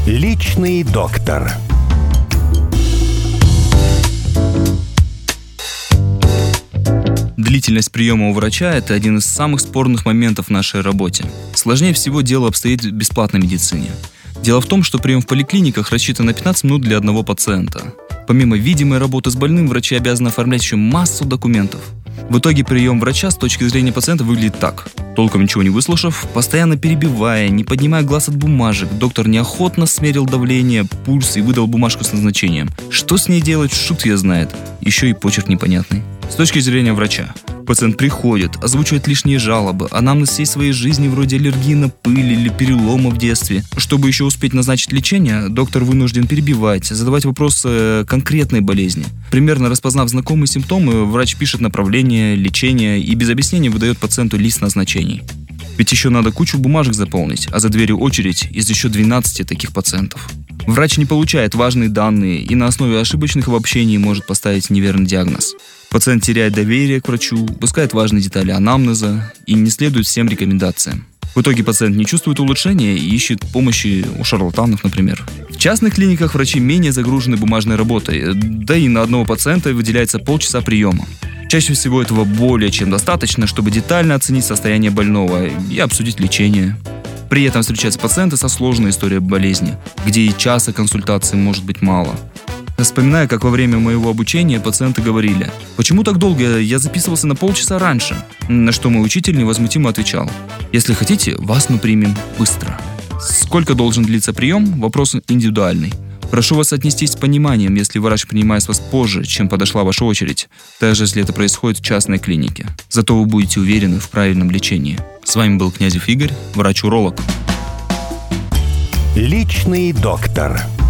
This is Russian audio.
Личный доктор. Длительность приема у врача – это один из самых спорных моментов в нашей работе. Сложнее всего дело обстоит в бесплатной медицине. Дело в том, что прием в поликлиниках рассчитан на 15 минут для одного пациента. Помимо видимой работы с больным, врачи обязаны оформлять еще массу документов. В итоге прием врача с точки зрения пациента выглядит так. Толком ничего не выслушав, постоянно перебивая, не поднимая глаз от бумажек, доктор неохотно смерил давление, пульс и выдал бумажку с назначением. Что с ней делать, шут ее знает. Еще и почерк непонятный. С точки зрения врача, пациент приходит, озвучивает лишние жалобы, анамнез всей своей жизни вроде аллергии на пыль или перелома в детстве. Чтобы еще успеть назначить лечение, доктор вынужден перебивать, задавать вопросы конкретной болезни. Примерно распознав знакомые симптомы, врач пишет направление, лечение и без объяснений выдает пациенту лист назначений. Ведь еще надо кучу бумажек заполнить, а за дверью очередь из еще 12 таких пациентов. Врач не получает важные данные и на основе ошибочных обобщений может поставить неверный диагноз. Пациент теряет доверие к врачу, упускает важные детали анамнеза и не следует всем рекомендациям. В итоге пациент не чувствует улучшения и ищет помощи у шарлатанов, например. В частных клиниках врачи менее загружены бумажной работой, да и на одного пациента выделяется полчаса приема. Чаще всего этого более чем достаточно, чтобы детально оценить состояние больного и обсудить лечение. При этом встречаются пациенты со сложной историей болезни, где и часа консультации может быть мало. Вспоминаю, как во время моего обучения пациенты говорили: «Почему так долго? Я записывался на полчаса раньше». На что мой учитель невозмутимо отвечал: «Если хотите, вас мы примем быстро». Сколько должен длиться прием – вопрос индивидуальный. Прошу вас отнестись с пониманием, если врач принимает вас позже, чем подошла ваша очередь, даже если это происходит в частной клинике. Зато вы будете уверены в правильном лечении. С вами был Князев Игорь, врач-уролог. Личный доктор.